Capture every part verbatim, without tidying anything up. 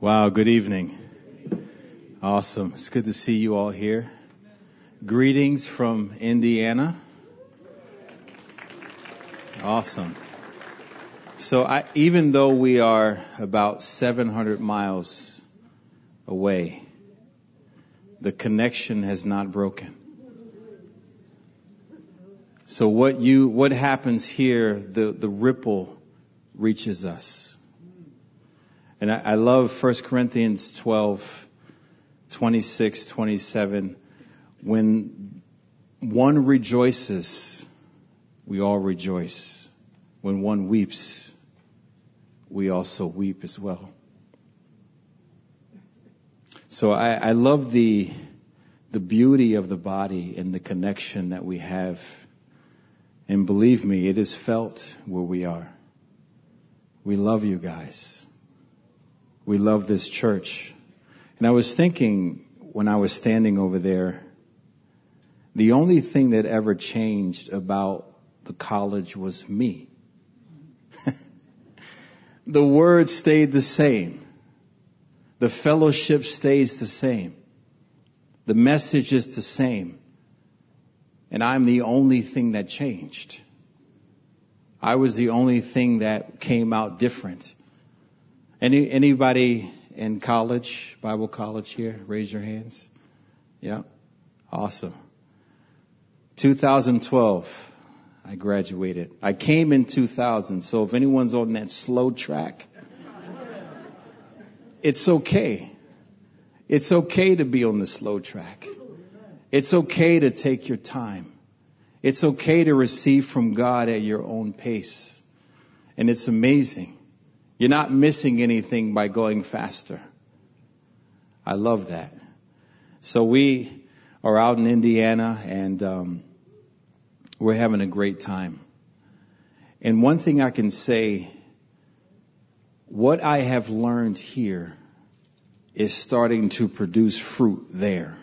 Wow, good evening. Awesome. It's good to see you all here. Greetings from Indiana. Awesome. So I, even though we are about seven hundred miles away, the connection has not broken. So what you, what happens here, the, the ripple reaches us. And I, I love First Corinthians twelve, twenty-six, twenty-seven. When one rejoices, we all rejoice. When one weeps, we also weep as well. So I, I love the the beauty of the body and the connection that we have. And believe me, it is felt where we are. We love you guys. We love this church. And I was thinking when I was standing over there, the only thing that ever changed about the college was me. The word stayed the same. The fellowship stays the same. The message is the same. And I'm the only thing that changed. I was the only thing that came out different. Any anybody in college, Bible college here? Raise your hands. Yeah. Awesome. two thousand twelve, I graduated. I came in two thousand, so if anyone's on that slow track, it's okay. It's okay to be on the slow track. It's okay to take your time. It's okay to receive from God at your own pace. And it's amazing. You're not missing anything by going faster. I love that. So we are out in Indiana, and um, we're having a great time. And one thing I can say, what I have learned here is starting to produce fruit there.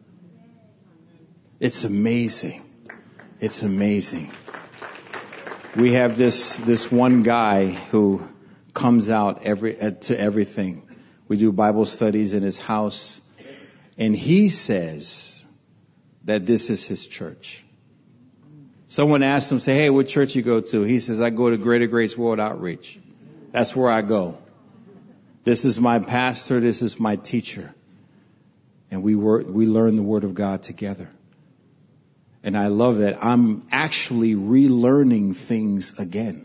It's amazing. It's amazing. We have this this one guy who comes out every uh, to everything. We do Bible studies in his house, and he says that this is his church. Someone asked him, say, hey, what church you go to? He says, I go to Greater Grace World Outreach. That's where I go. This is my pastor. This is my teacher. And we work, we learn the Word of God together. And I love that I'm actually relearning things again.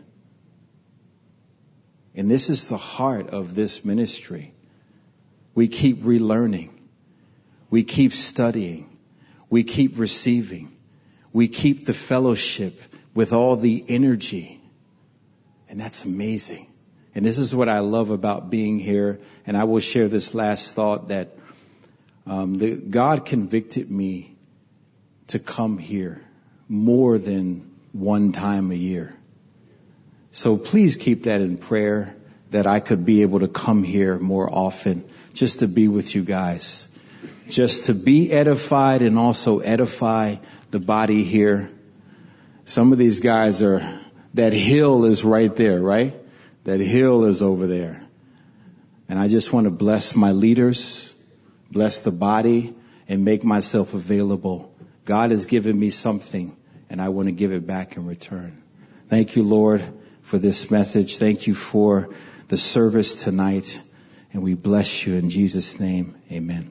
And this is the heart of this ministry. We keep relearning. We keep studying. We keep receiving. We keep the fellowship with all the energy. And that's amazing. And this is what I love about being here. And I will share this last thought that um, the, God convicted me to come here more than one time a year. So please keep that in prayer, that I could be able to come here more often, just to be with you guys, just to be edified and also edify the body here. Some of these guys are, that hill is right there, right? That hill is over there. And I just want to bless my leaders, bless the body, and make myself available. God has given me something, and I want to give it back in return. Thank you, Lord, for this message. Thank you for the service tonight. And we bless you in Jesus' name. Amen.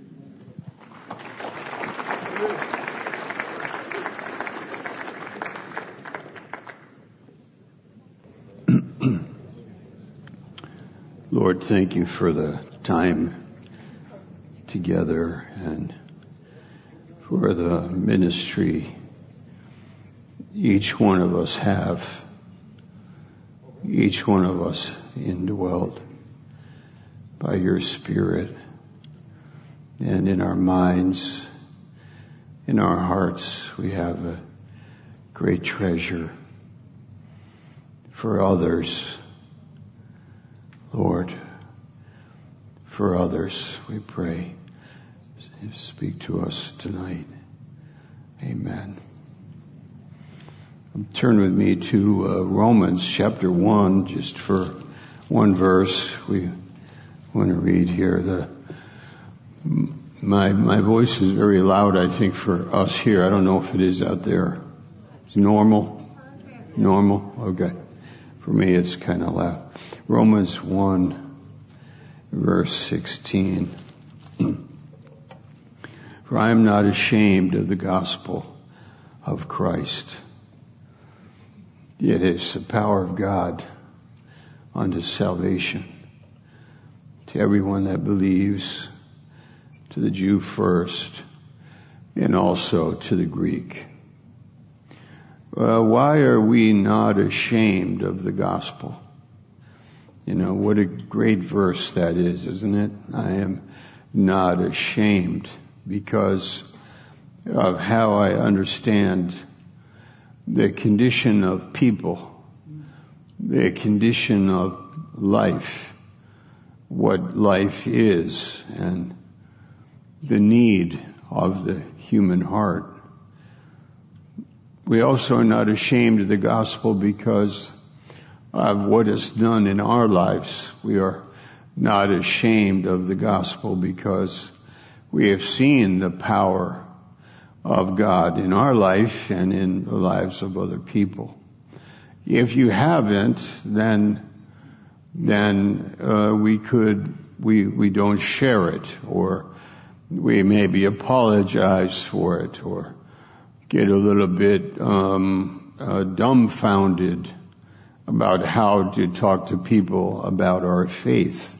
Lord, thank you for the time together and for the ministry each one of us have, each one of us indwelt by your Spirit, and in our minds, in our hearts, we have a great treasure for others. Lord, for others, we pray. Speak to us tonight. Amen. Turn with me to uh, Romans chapter one, just for one verse. We I want to read here. The my my voice is very loud, I think, for us here. I don't know if it is out there. It's normal? Normal? Okay. For me, it's kind of loud. Romans one, verse sixteen. For I am not ashamed of the gospel of Christ. It is the power of God unto salvation to everyone that believes, to the Jew first, and also to the Greek. Uh, why are we not ashamed of the gospel? You know, what a great verse that is, isn't it? I am not ashamed because of how I understand the condition of people, the condition of life, what life is, and the need of the human heart. We also are not ashamed of the gospel because of what is done in our lives. We are not ashamed of the gospel because we have seen the power of God in our life and in the lives of other people. If you haven't, then then uh, we could we we don't share it, or we maybe apologize for it, or get a little bit um, uh, dumbfounded about how to talk to people about our faith.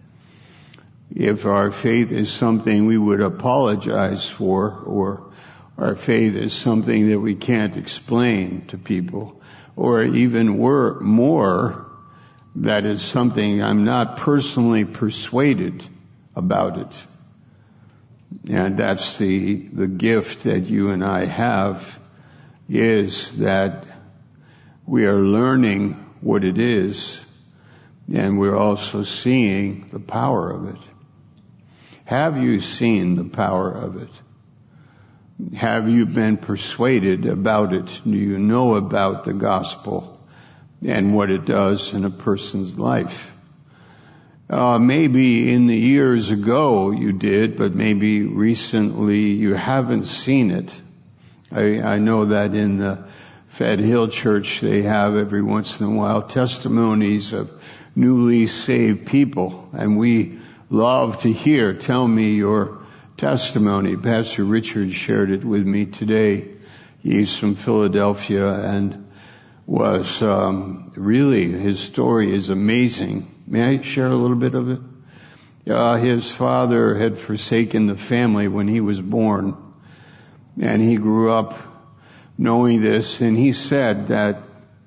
If our faith is something we would apologize for, or our faith is something that we can't explain to people, or even were more, that is something I'm not personally persuaded about it. And that's the, the gift that you and I have, is that we are learning what it is, and we're also seeing the power of it. Have you seen the power of it? Have you been persuaded about it? Do you know about the gospel and what it does in a person's life? Uh, maybe in the years ago you did, but maybe recently you haven't seen it. I, I know that in the Fed Hill Church they have every once in a while testimonies of newly saved people, and we love to hear. Tell me your testimony. Pastor Richard shared it with me today. He's from Philadelphia and was um, really, his story is amazing. May I share a little bit of it? Uh, his father had forsaken the family when he was born, and he grew up knowing this, and he said that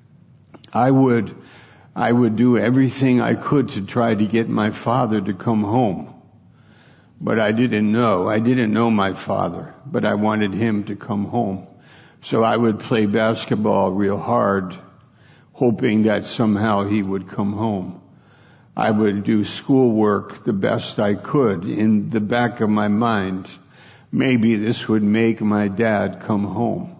I would I would do everything I could to try to get my father to come home. But I didn't know. I didn't know my father, but I wanted him to come home. So I would play basketball real hard, hoping that somehow he would come home. I would do schoolwork the best I could in the back of my mind. Maybe this would make my dad come home.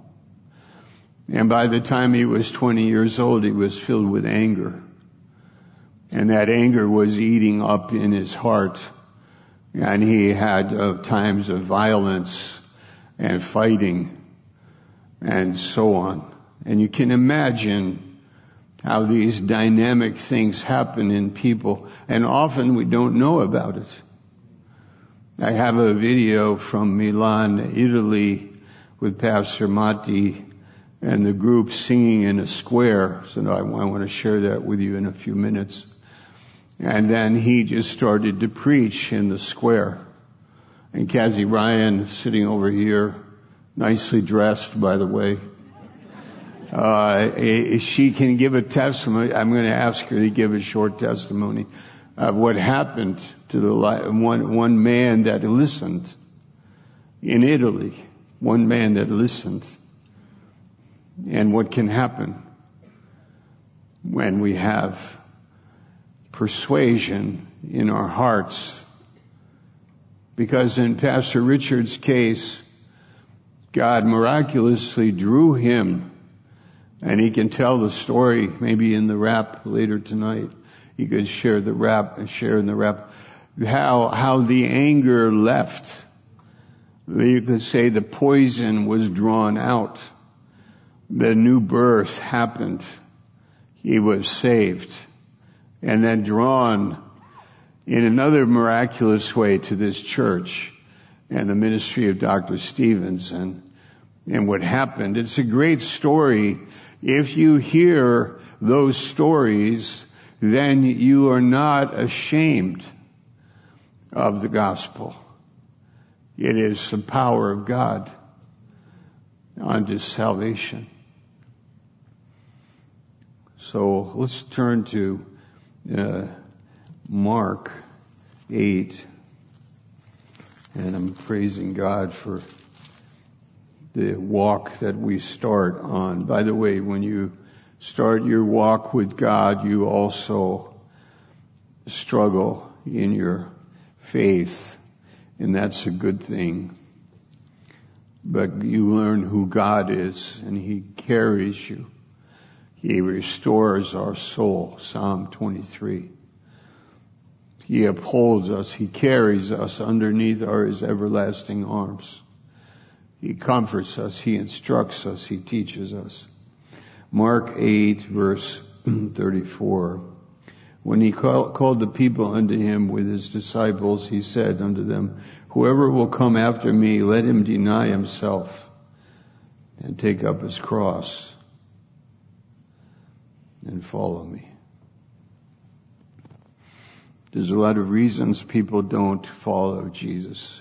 And by the time he was twenty years old, he was filled with anger. And that anger was eating up in his heart. And he had uh, times of violence and fighting and so on. And you can imagine how these dynamic things happen in people, and often we don't know about it. I have a video from Milan, Italy, with Pastor Matti and the group singing in a square. So I want to share that with you in a few minutes. And then he just started to preach in the square. And Cassie Ryan, sitting over here, nicely dressed, by the way, uh, she can give a testimony. I'm going to ask her to give a short testimony of what happened to the one, one man that listened in Italy. One man that listened. And what can happen when we have persuasion in our hearts. Because in Pastor Richard's case, God miraculously drew him, and he can tell the story maybe in the rap later tonight. He could share the rap and share in the rap. how, how the anger left. You could say the poison was drawn out. The new birth happened. He was saved. And then drawn in another miraculous way to this church and the ministry of Doctor Stevens and, and what happened. It's a great story. If you hear those stories, then you are not ashamed of the gospel. It is the power of God unto salvation. So let's turn to uh, Mark eight. And I'm praising God for the walk that we start on. By the way, when you start your walk with God, you also struggle in your faith. And that's a good thing. But you learn who God is, and He carries you. He restores our soul, Psalm twenty-three. He upholds us. He carries us underneath our His everlasting arms. He comforts us. He instructs us. He teaches us. Mark eight, verse thirty-four. When he call, called the people unto him with his disciples, he said unto them, whoever will come after me, let him deny himself and take up his cross and follow me. There's a lot of reasons people don't follow Jesus.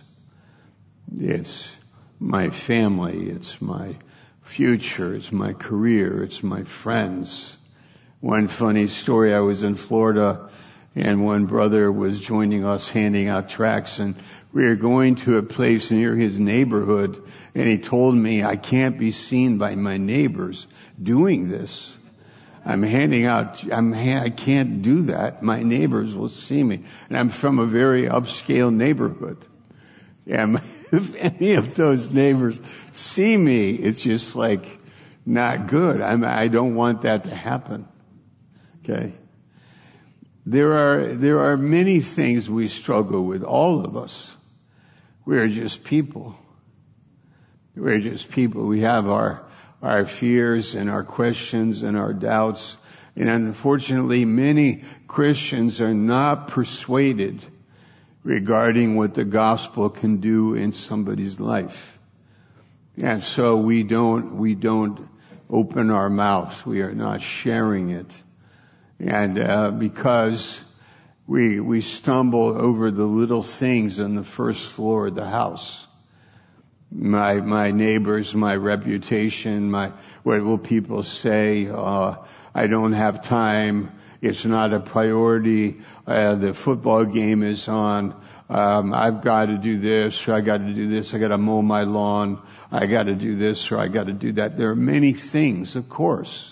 It's my family, it's my future, it's my career, it's my friends. One funny story, I was in Florida and one brother was joining us handing out tracts, and we were going to a place near his neighborhood, and he told me, I can't be seen by my neighbors doing this. I'm handing out, I'm, I can't do that. My neighbors will see me. And I'm from a very upscale neighborhood. And if any of those neighbors see me, it's just like not good. I'm, I don't want that to happen. Okay. There are, there are many things we struggle with, all of us. We are just people. We're just people. We have our, our fears and our questions and our doubts. And unfortunately, many Christians are not persuaded regarding what the gospel can do in somebody's life. And so we don't, we don't open our mouths. We are not sharing it. And, uh, because we, we stumble over the little things on the first floor of the house. My, my neighbors, my reputation, my, what will people say? Uh, I don't have time. It's not a priority. Uh, the football game is on. Um, I've got to do this, or I got to do this. I got to mow my lawn. I got to do this, or I got to do that. There are many things, of course.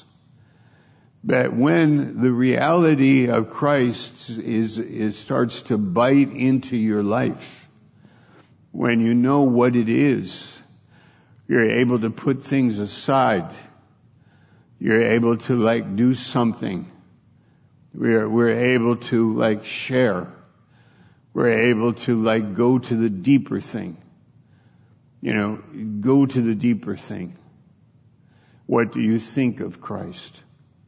But when the reality of Christ is, is starts to bite into your life, when you know what it is, you're able to put things aside. You're able to like do something. We're, we're able to like share. We're able to like go to the deeper thing. You know, go to the deeper thing. What do you think of Christ?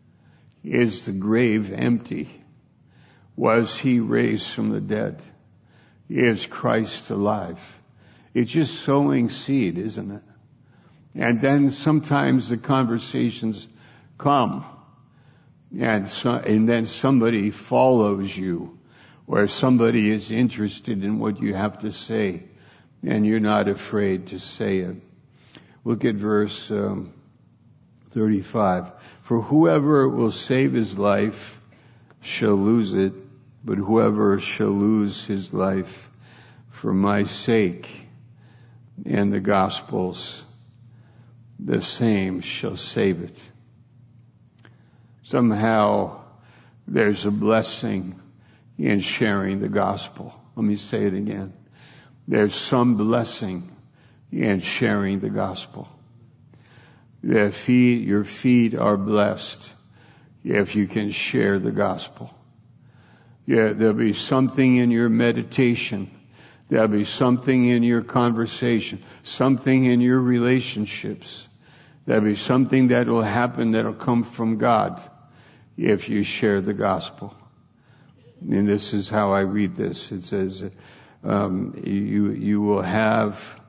Is the grave empty? Was He raised from the dead? Is Christ alive? It's just sowing seed, isn't it? And then sometimes the conversations come, and so, and then somebody follows you, or somebody is interested in what you have to say, and you're not afraid to say it. Look at verse um, thirty-five. For whoever will save his life shall lose it, but whoever shall lose his life for my sake and the gospel's, the same shall save it. Somehow there's a blessing in sharing the gospel. Let me say it again. There's some blessing in sharing the gospel. The feet, your feet are blessed if you can share the gospel. Yeah, there'll be something in your meditation. There'll be something in your conversation, something in your relationships. There'll be something that will happen that'll come from God if you share the gospel. And this is how I read this. It says, um, you, you will have,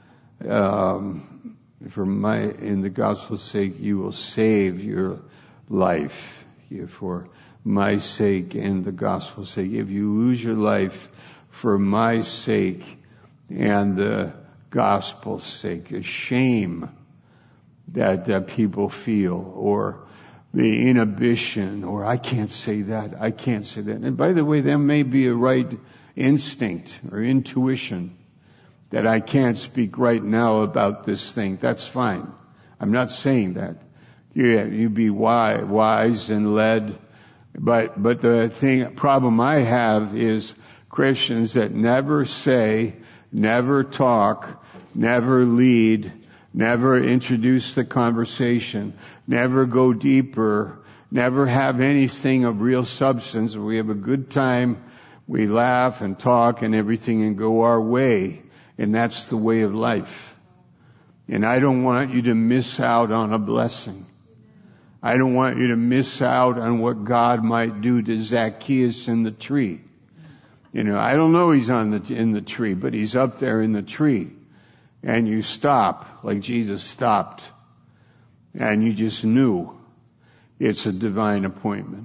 um, for my, in the gospel's sake, you will save your life. You, for my sake and the gospel's sake. If you lose your life for my sake and the gospel's sake, a shame that, that people feel, or the inhibition, or I can't say that, I can't say that. And by the way, there may be a right instinct or intuition that I can't speak right now about this thing. That's fine. I'm not saying that. Yeah, you be wise, wise and led. But, but the thing, problem I have is Christians that never say, never talk, never lead, never introduce the conversation, never go deeper, never have anything of real substance. We have a good time, we laugh and talk and everything and go our way. And that's the way of life. And I don't want you to miss out on a blessing. I don't want you to miss out on what God might do to Zacchaeus in the tree. You know, I don't know he's on the, in the tree, but he's up there in the tree. And you stop, like Jesus stopped. And you just knew it's a divine appointment.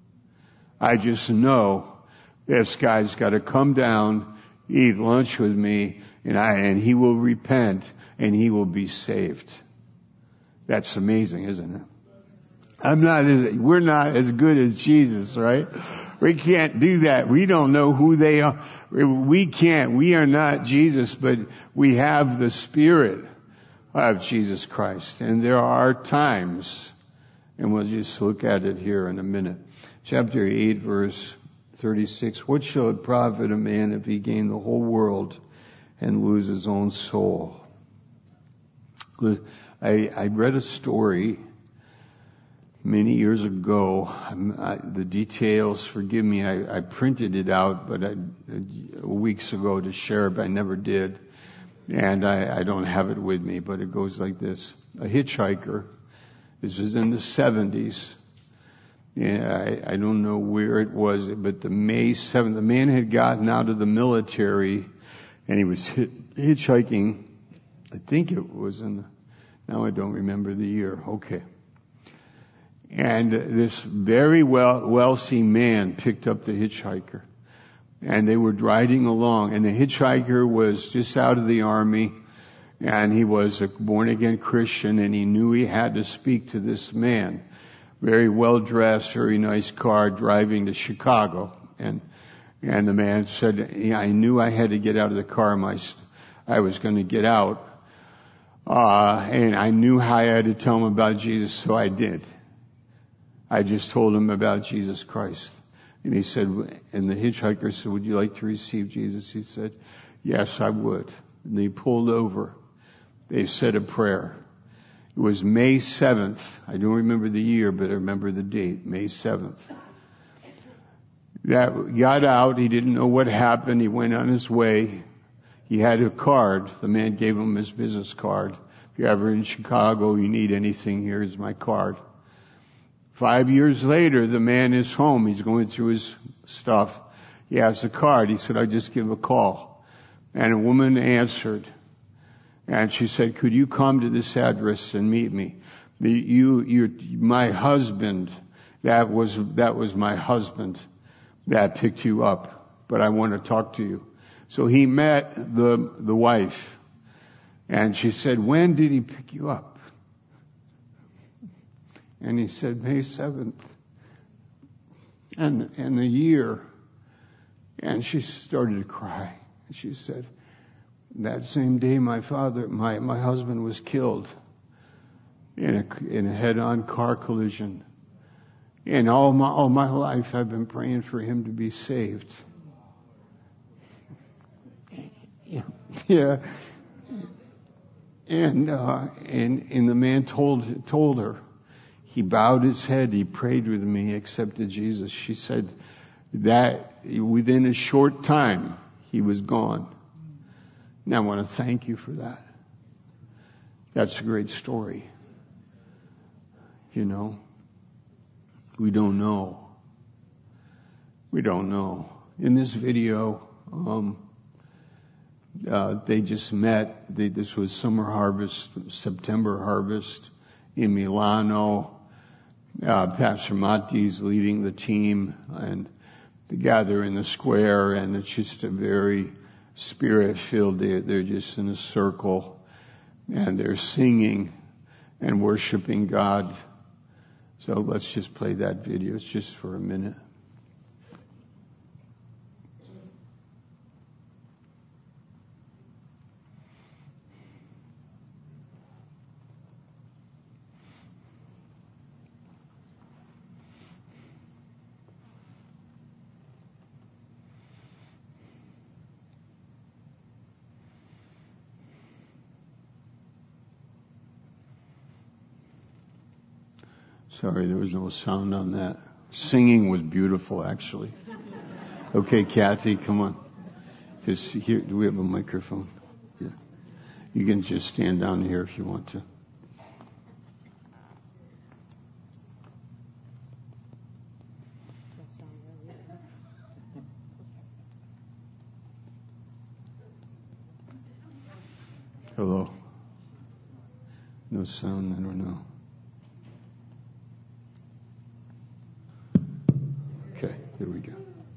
I just know this guy's got to come down, eat lunch with me, and I, and he will repent, and he will be saved. That's amazing, isn't it? I'm not as, we're not as good as Jesus, right? We can't do that. We don't know who they are. We can't. We are not Jesus, but we have the Spirit of Jesus Christ. And there are times, and we'll just look at it here in a minute. Chapter eight, verse thirty-six. What shall it profit a man if he gain the whole world and lose his own soul? I, I read a story many years ago. I, the details, forgive me, I, I printed it out, but I, weeks ago to share, but I never did. And I, I don't have it with me, but it goes like this. A hitchhiker, this was in the seventies. Yeah, I, I don't know where it was, but the May seventh, the man had gotten out of the military and he was hit, hitchhiking. I think it was in, the, now I don't remember the year. Okay. And this very well, wealthy man picked up the hitchhiker. And they were riding along. And the hitchhiker was just out of the army. And he was a born-again Christian. And he knew he had to speak to this man. Very well-dressed, very nice car, driving to Chicago. And and the man said, yeah, I knew I had to get out of the car. My, I was going to get out. Uh, and I knew how I had to tell him about Jesus, so I did. I just told him about Jesus Christ. And he said, and the hitchhiker said, would you like to receive Jesus? He said, yes, I would. And they pulled over. They said a prayer. It was May seventh. I don't remember the year, but I remember the date, May seventh. That got out. He didn't know what happened. He went on his way. He had a card. The man gave him his business card. If you're ever in Chicago, you need anything, here's my card. Five years later, the man is home. He's going through his stuff. He has a card. He said, I just give a call. And a woman answered. And she said, could you come to this address and meet me? The, you, you, my husband, that was, that was my husband that picked you up. But I want to talk to you. So he met the, the wife. And she said, when did he pick you up? And he said, May seventh. And, and the year. And she started to cry. She said, that same day my father, my, my husband was killed in a, in a head-on car collision. And all my, all my life I've been praying for him to be saved. Yeah. And, uh, and, and the man told, told her, he bowed his head, he prayed with me, he accepted Jesus. She said, that within a short time, he was gone. And I want to thank you for that. That's a great story. You know, we don't know. We don't know. In this video, um, uh, they just met. They, this was summer harvest, September harvest in Milano. Uh, Pastor Matti's leading the team, and they gather in the square, and it's just a very spirit-filled. They're, they're just in a circle, and they're singing and worshiping God. So let's just play that video. It's just for a minute. Sorry, there was no sound on that. Singing was beautiful, actually. Okay, Kathy, come on. This, here, do we have a microphone? Yeah. You can just stand down here if you want to. Hello. No sound, I don't know. Okay, here we go.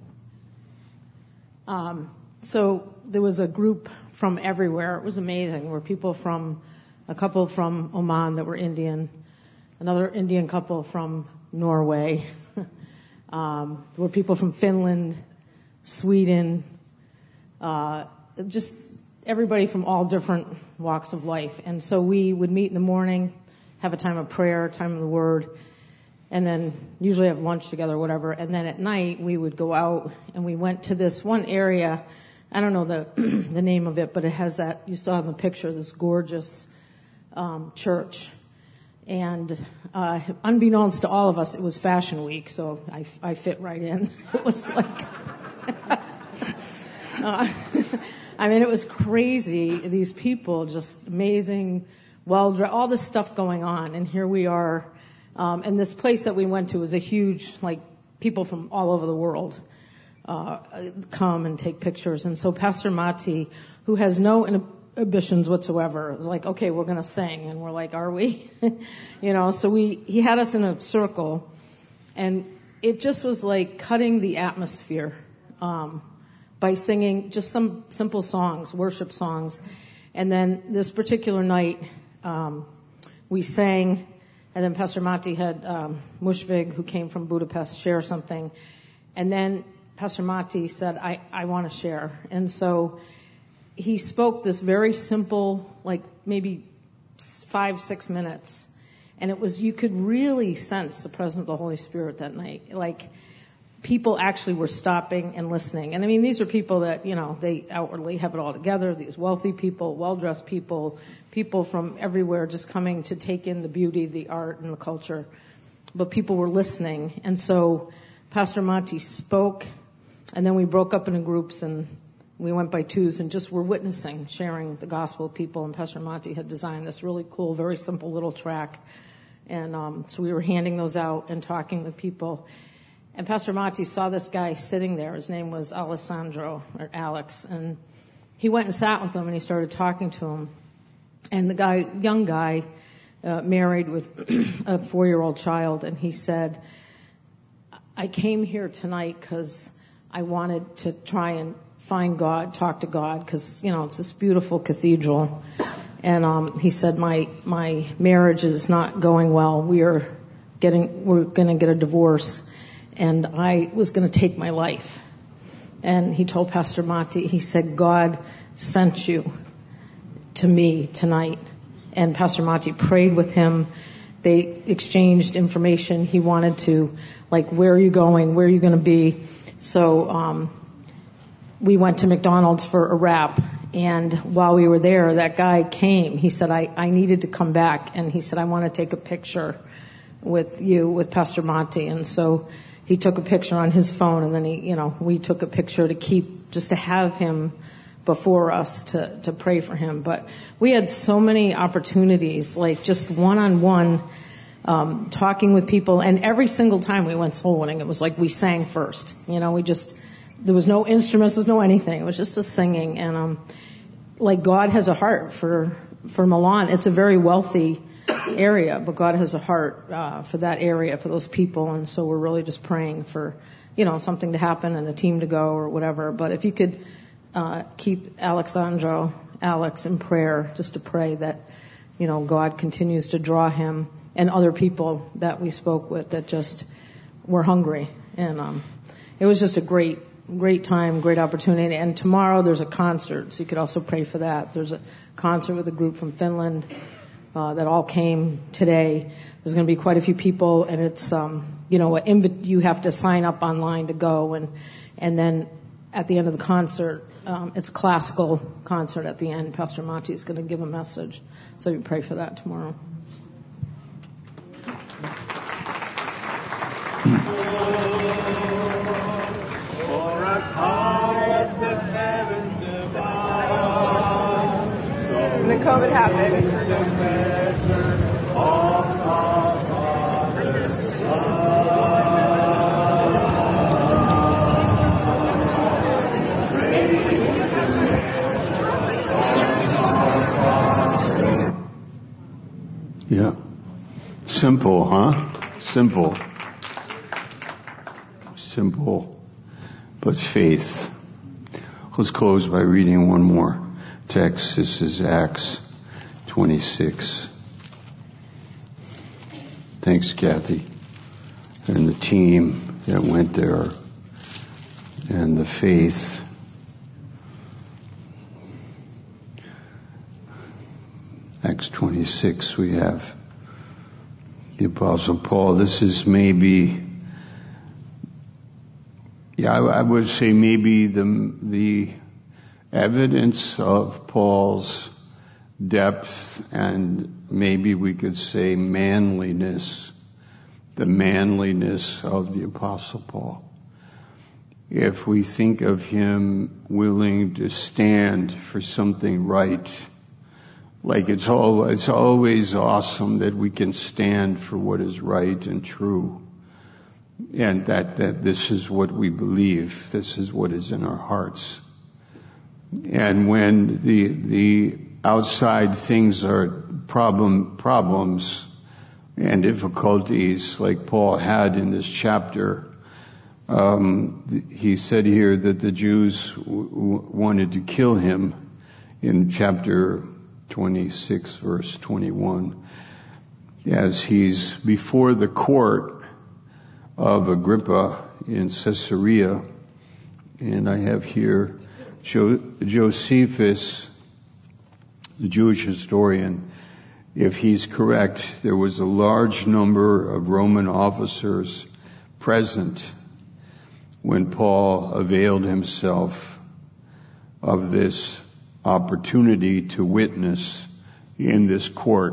Um, so there was a group from everywhere. It was amazing. There were people from, a couple from Oman that were Indian, another Indian couple from Norway. um, there were people from Finland, Sweden, uh, just everybody from all different walks of life. And so we would meet in the morning, have a time of prayer, time of the Word, and then usually have lunch together or whatever. And then at night we would go out, and we went to this one area. I don't know the the name of it, but it has that, you saw in the picture, this gorgeous um, church. And uh, unbeknownst to all of us, it was Fashion Week, so I, I fit right in. It was like, uh, I mean, it was crazy. These people, just amazing, well dressed, all this stuff going on, and here we are. Um, and this place that we went to was a huge, like, people from all over the world uh, come and take pictures. And so Pastor Matti, who has no inhibitions whatsoever, was like, okay, we're going to sing. And we're like, are we? you know, so we he had us in a circle, and it just was like cutting the atmosphere um, by singing just some simple songs, worship songs. And then this particular night, um, we sang. And then Pastor Matti had um, Mushvig, who came from Budapest, share something. And then Pastor Matti said, I, I want to share. And so he spoke this very simple, like maybe five, six minutes. And it was, you could really sense the presence of the Holy Spirit that night. Like, people actually were stopping and listening. And I mean, these are people that, you know, they outwardly have it all together. These wealthy people, well-dressed people, people from everywhere just coming to take in the beauty, the art, and the culture. But people were listening. And so Pastor Matti spoke, and then we broke up into groups, and we went by twos and just were witnessing, sharing the gospel with people. And Pastor Matti had designed this really cool, very simple little track. And um, so we were handing those out and talking with people. And Pastor Matti saw this guy sitting there. His name was Alessandro, or Alex. And he went and sat with him, and he started talking to him. And the guy, young guy, uh, married with a four-year-old child, and he said, I came here tonight because I wanted to try and find God, talk to God, because, you know, it's this beautiful cathedral. And um, he said, my my marriage is not going well. We are getting, we're going to get a divorce. And I was going to take my life. And he told Pastor Matti, he said, God sent you to me tonight. And Pastor Matti prayed with him. They exchanged information. He wanted to, like, where are you going? Where are you going to be? So um, we went to McDonald's for a wrap. And while we were there, that guy came. He said, I, I needed to come back. And he said, I want to take a picture with you, with Pastor Matti. And so he took a picture on his phone, and then he, you know, we took a picture to keep, just to have him before us to, to pray for him. But we had so many opportunities, like just one-on-one, um, talking with people. And every single time we went soul winning, it was like we sang first. You know, we just, there was no instruments, there was no anything. It was just a singing. And, um, like God has a heart for, for Milan. It's a very wealthy area, but God has a heart, uh, for that area, for those people. And so we're really just praying for, you know, something to happen and a team to go or whatever. But if you could, Uh, keep Alexandro, Alex in prayer, just to pray that, you know, God continues to draw him and other people that we spoke with that just were hungry. And um, it was just a great, great time, great opportunity. And tomorrow there's a concert, so you could also pray for that. There's a concert with a group from Finland uh, that all came today. There's going to be quite a few people, and it's, um, you know, inv- you have to sign up online to go, and and then at the end of the concert, Um, it's a classical concert at the end. Pastor Monty is going to give a message. So you pray for that tomorrow. For as high as the heavens above, And then COVID happened. Yeah. Simple, huh? Simple. Simple, but faith. Let's close by reading one more text. This is Acts twenty-six. Thanks, Kathy, and the team that went there, and the faith. Acts twenty-six, we have the Apostle Paul. This is maybe, yeah, I, I would say maybe the the evidence of Paul's depth, and maybe we could say manliness, the manliness of the Apostle Paul. If we think of him willing to stand for something right, like it's all, it's always awesome that we can stand for what is right and true. And that, that this is what we believe. This is what is in our hearts. And when the, the outside things are problem, problems and difficulties like Paul had in this chapter, um, he said here that the Jews w- w- wanted to kill him in chapter twenty-six, verse twenty-one, as he's before the court of Agrippa in Caesarea. And I have here jo- Josephus, the Jewish historian. If he's correct, there was a large number of Roman officers present when Paul availed himself of this opportunity to witness in this court.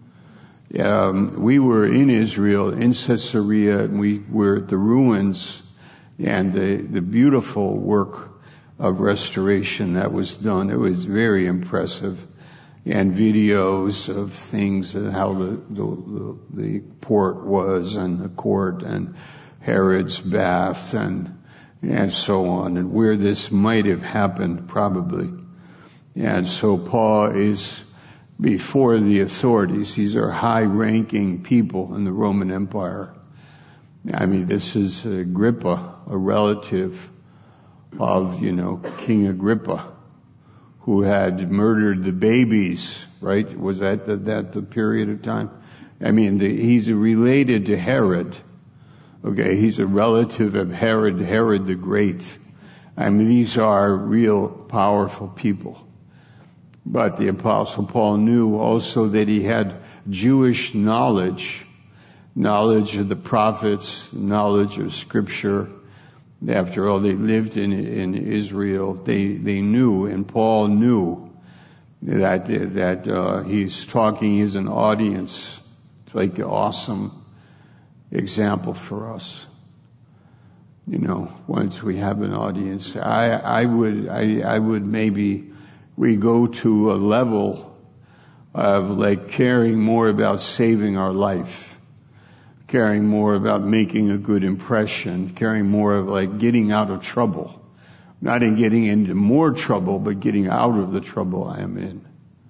Um, we were in Israel, in Caesarea, and we were at the ruins and the, the beautiful work of restoration that was done. It was very impressive. And videos of things, and how the, the, the, the port was, and the court, and Herod's bath, and, and so on, and where this might have happened, probably. And so Paul is before the authorities. These are high-ranking people in the Roman Empire. I mean, this is Agrippa, a relative of, you know, King Agrippa, who had murdered the babies, right? Was that the, that the period of time? I mean, the, he's related to Herod. Okay, he's a relative of Herod, Herod the Great. I mean, these are real powerful people. But the Apostle Paul knew also that he had Jewish knowledge, knowledge of the prophets, knowledge of Scripture. After all, they lived in in Israel. They they knew, and Paul knew that that uh, he's talking. He's an audience. It's like an awesome example for us. you know, once we have an audience, I, I would, I, I would maybe, we go to a level of like caring more about saving our life, caring more about making a good impression, caring more of like getting out of trouble. Not in getting into more trouble, but getting out of the trouble I am in.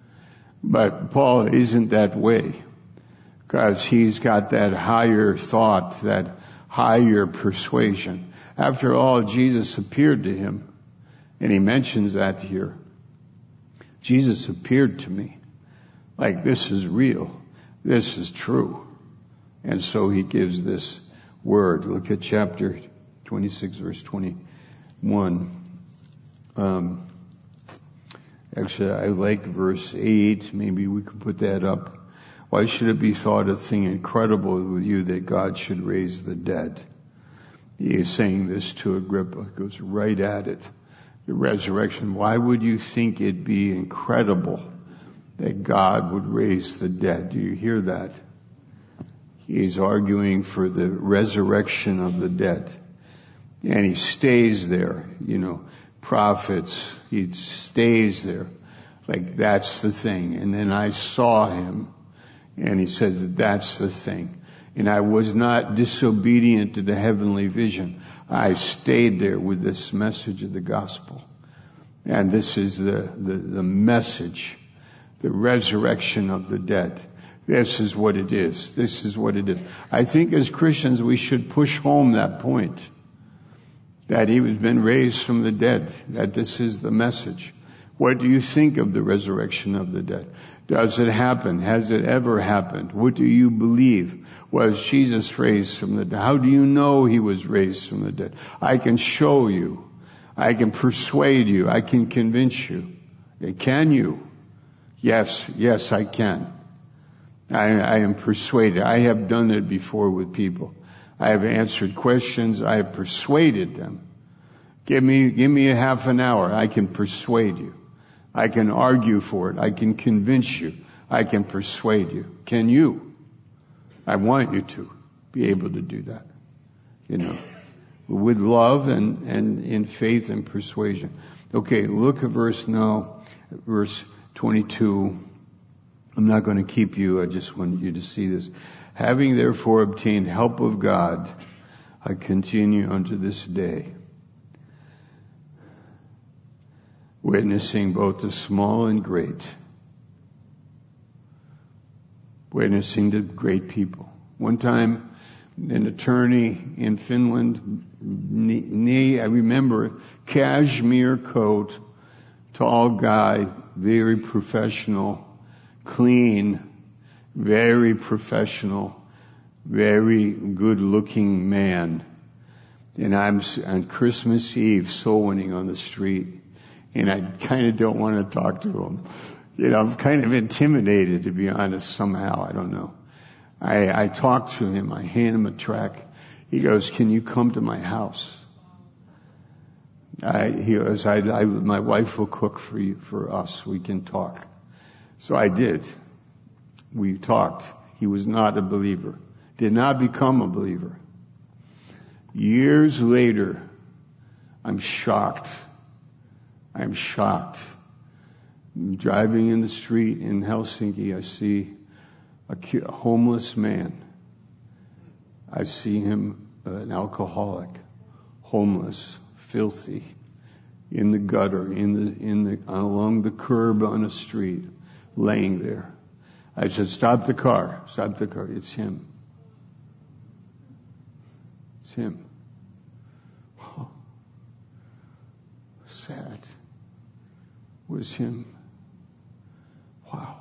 But Paul isn't that way, because he's got that higher thought, that higher persuasion. After all, Jesus appeared to him, and he mentions that here. Jesus appeared to me. Like, this is real. This is true. And so he gives this word. Look at chapter twenty-six, verse twenty-one. Um, actually, I like verse eight. Maybe we could put that up. Why should it be thought a thing incredible with you that God should raise the dead? He is saying this to Agrippa. He goes right at it. The resurrection. Why would you think it be incredible that God would raise the dead? Do you hear that? He's arguing for the resurrection of the dead. And he stays there, you know, prophets, he stays there. Like, that's the thing. And then I saw him, and he says, that's the thing. And I was not disobedient to the heavenly vision. I stayed there with this message of the gospel. And this is the, the, the message, the resurrection of the dead. This is what it is. This is what it is. I think as Christians we should push home that point. That he has been raised from the dead. That this is the message. What do you think of the resurrection of the dead? Does it happen? Has it ever happened? What do you believe? Was Jesus raised from the dead? How do you know he was raised from the dead? I can show you. I can persuade you. I can convince you. Can you? Yes, yes, I can. I, I am persuaded. I have done it before with people. I have answered questions. I have persuaded them. Give me, give me a half an hour. I can persuade you. I can argue for it. I can convince you. I can persuade you. Can you? I want you to be able to do that. You know, with love and, and in faith and persuasion. Okay, look at verse now, verse twenty-two. I'm not going to keep you. I just want you to see this. Having therefore obtained help of God, I continue unto this day, witnessing both the small and great, witnessing to great people. One time, an attorney in Finland, knee, I remember, cashmere coat, tall guy, very professional, clean, very professional, very good-looking man. And I'm on Christmas Eve soul winning on the street, and I kind of don't want to talk to him. You know, I'm kind of intimidated, to be honest, somehow. I don't know. I, I talk to him. I hand him a track. He goes, "Can you come to my house?" I, he goes, I, I, "My wife will cook for you, for us. We can talk." So I did. We talked. He was not a believer. Did not become a believer. Years later, I'm shocked. I'm shocked. I'm driving in the street in Helsinki. I see a, a homeless man. I see him, uh, an alcoholic, homeless, filthy, in the gutter, in the, in the, along the curb on a street, laying there. I said, "Stop the car, stop the car." It's him. It's him. Oh, sad. It was him. Wow.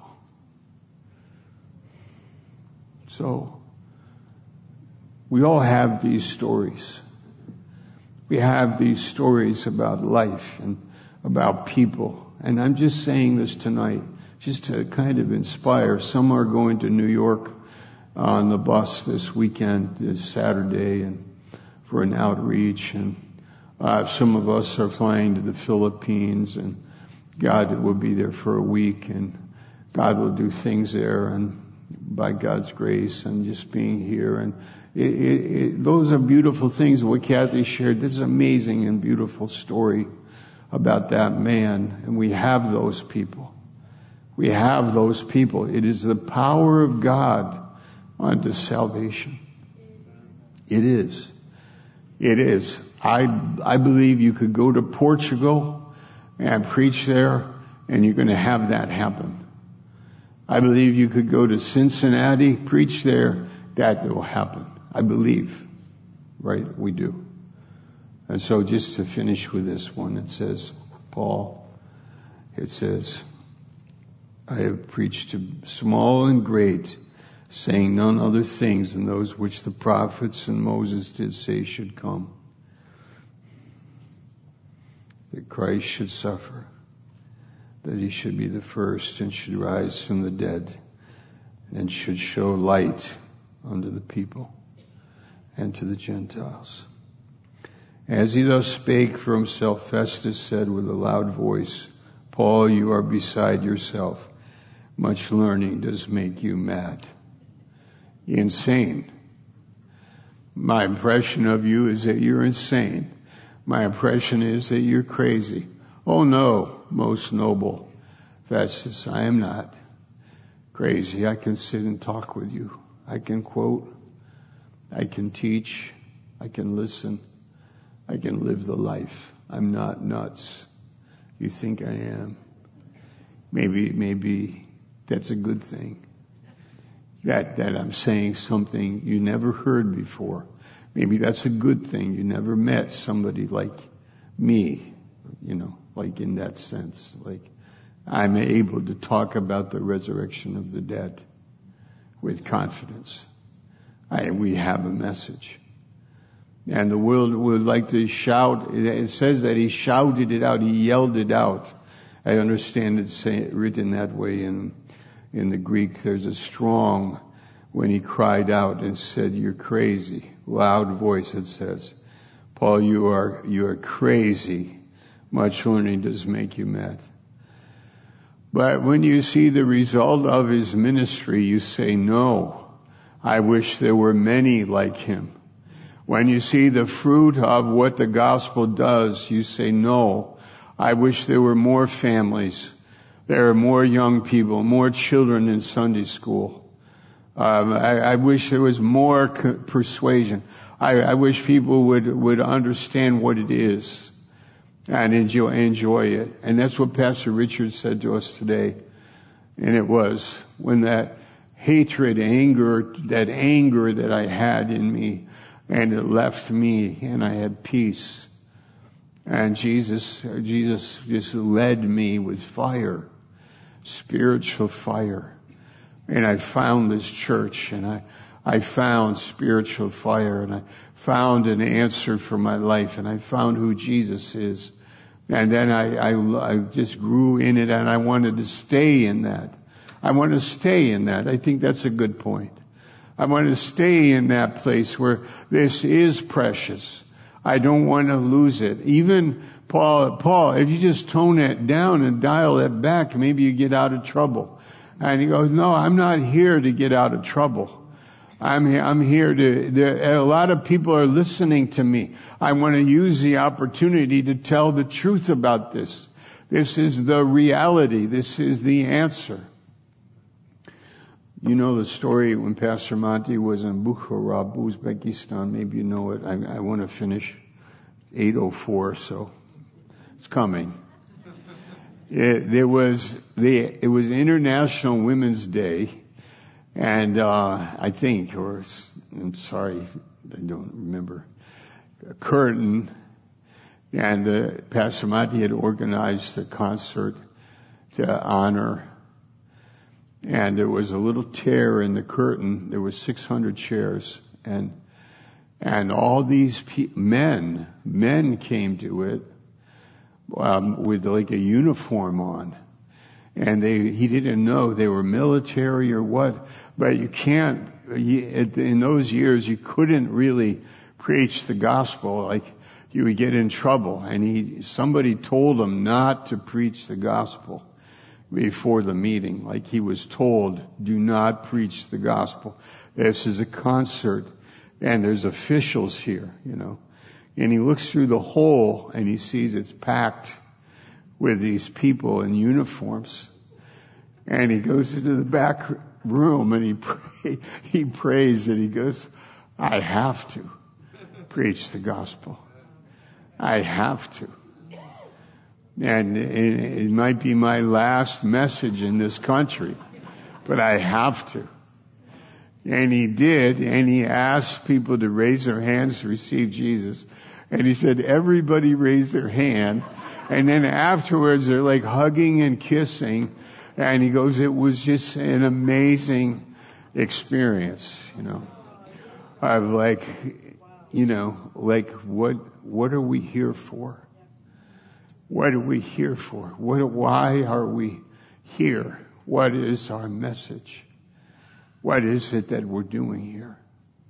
So, we all have these stories. We have these stories about life and about people. And I'm just saying this tonight just to kind of inspire. Some are going to New York on the bus this weekend, this Saturday, and for an outreach. And uh, some of us are flying to the Philippines, and God will be there for a week, and God will do things there, and by God's grace, and just being here. And It, it, it, those are beautiful things. What Kathy shared, this is an amazing and beautiful story about that man. And we have those people. We have those people. It is the power of God unto salvation. It is. It is. I, I believe you could go to Portugal and preach there, and you're going to have that happen. I believe you could go to Cincinnati, preach there, that will happen. I believe. Right? We do. And so just to finish with this one, it says, Paul, it says, I have preached to small and great, saying none other things than those which the prophets and Moses did say should come. That Christ should suffer, that he should be the first and should rise from the dead and should show light unto the people and to the Gentiles. As he thus spake for himself, Festus said with a loud voice, Paul, you are beside yourself. Much learning does make you mad. Insane. My impression of you is that you're insane. My impression is that you're crazy. Oh no, most noble Festus, I am not crazy. I can sit and talk with you. I can quote. I can teach. I can listen. I can live the life. I'm not nuts. You think I am. Maybe, maybe that's a good thing. That, that I'm saying something you never heard before. Maybe that's a good thing. You never met somebody like me, you know, like in that sense. Like I'm able to talk about the resurrection of the dead with confidence. I, we have a message. And the world would like to shout. It says that he shouted it out. He yelled it out. I understand it's written that way in, in the Greek. There's a strong when he cried out and said, you're crazy. Loud voice it says, Paul, you are, you are crazy. Much learning does make you mad. But when you see the result of his ministry, you say, no, I wish there were many like him. When you see the fruit of what the gospel does, you say, no, I wish there were more families. There are more young people, more children in Sunday school. Um, I, I wish there was more co- persuasion. I, I wish people would, would understand what it is and enjoy, enjoy it. And that's what Pastor Richard said to us today. And it was when that hatred, anger, that anger that I had in me, and it left me, and I had peace. And Jesus, Jesus just led me with fire, spiritual fire. And I found this church, and I, I found spiritual fire, and I found an answer for my life, and I found who Jesus is. And then I, I, I just grew in it, and I wanted to stay in that. I want to stay in that. I think that's a good point. I want to stay in that place where this is precious. I don't want to lose it. Even Paul, Paul, if you just tone it down and dial it back, maybe you get out of trouble. And he goes, no, I'm not here to get out of trouble. I'm here, I'm here to, there, a lot of people are listening to me. I want to use the opportunity to tell the truth about this. This is the reality. This is the answer. You know the story when Pastor Monty was in Bukhara, Uzbekistan. Maybe you know it. I, I want to finish eight oh four, so it's coming. It, there was the it was International Women's Day, and uh, I think, or I'm sorry, I don't remember. A curtain, and uh, Pastor Monty had organized a concert to honor. And there was a little tear in the curtain. There were six hundred chairs, and and all these pe- men, men came to it um, with like a uniform on, and they he didn't know they were military or what. But you can't you, in those years you couldn't really preach the gospel, like you would get in trouble. And he somebody told him not to preach the gospel before the meeting. Like he was told, do not preach the gospel. This is a concert. And there's officials here, you know. And he looks through the hole and he sees it's packed with these people in uniforms. And he goes into the back room and he pray, he prays and he goes, I have to preach the gospel. I have to. And it, it might be my last message in this country, but I have to. And he did, and he asked people to raise their hands to receive Jesus. And he said, everybody raised their hand. And then afterwards, they're like hugging and kissing. And he goes, it was just an amazing experience, you know. Of like, you know, like what, what are we here for? What are we here for? What, why are we here? What is our message? What is it that we're doing here?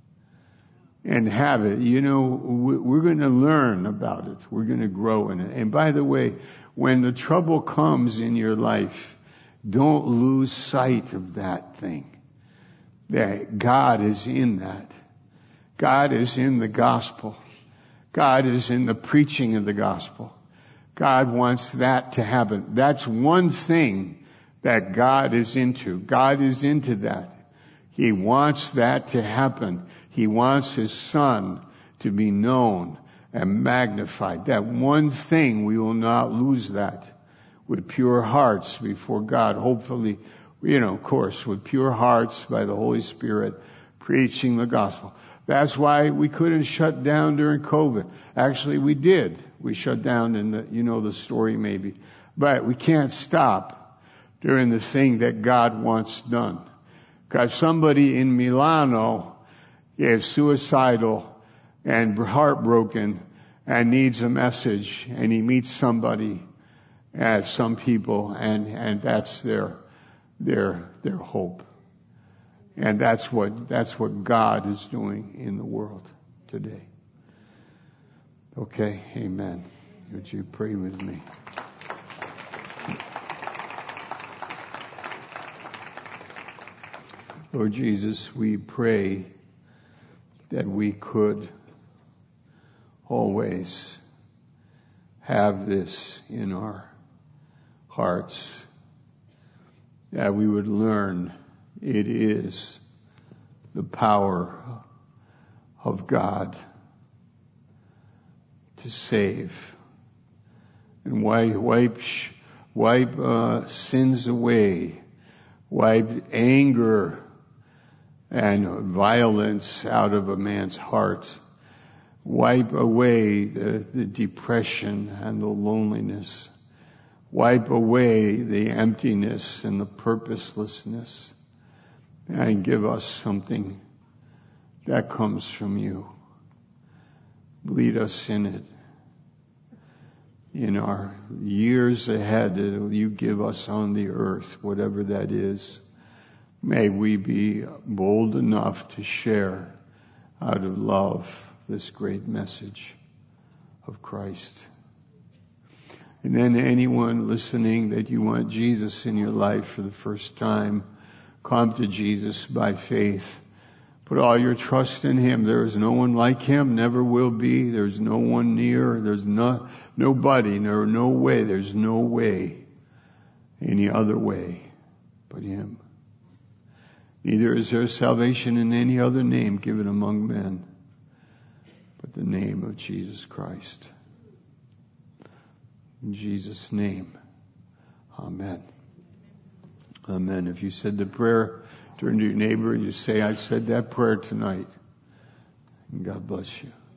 And have it. You know, we're going to learn about it. We're going to grow in it. And by the way, when the trouble comes in your life, don't lose sight of that thing. That God is in that. God is in the gospel. God is in the preaching of the gospel. God wants that to happen. That's one thing that God is into. God is into that. He wants that to happen. He wants His Son to be known and magnified. That one thing, we will not lose that. With pure hearts before God. Hopefully, you know, of course, with pure hearts by the Holy Spirit, preaching the gospel. That's why we couldn't shut down during COVID. Actually, we did. We shut down, and you know the story maybe. But we can't stop doing the thing that God wants done. Because somebody in Milano is suicidal and heartbroken and needs a message, and he meets somebody, uh, some people, and, and that's their, their, their hope. And that's what, that's what God is doing in the world today. Okay, amen. Would you pray with me? Lord Jesus, we pray that we could always have this in our hearts, that we would learn it is the power of God to save and wipe wipe, wipe uh, sins away, wipe anger and violence out of a man's heart, wipe away the, the depression and the loneliness, wipe away the emptiness and the purposelessness, and give us something that comes from you. Lead us in it. In our years ahead, you give us on the earth, whatever that is. May we be bold enough to share out of love this great message of Christ. And then anyone listening that you want Jesus in your life for the first time, come to Jesus by faith. Put all your trust in Him. There is no one like Him, never will be. There's no one near. There's no, nobody, no, no way. There's no way, any other way but Him. Neither is there salvation in any other name given among men but the name of Jesus Christ. In Jesus' name, amen. Amen. If you said the prayer, turn to your neighbor and you say, I said that prayer tonight. And God bless you.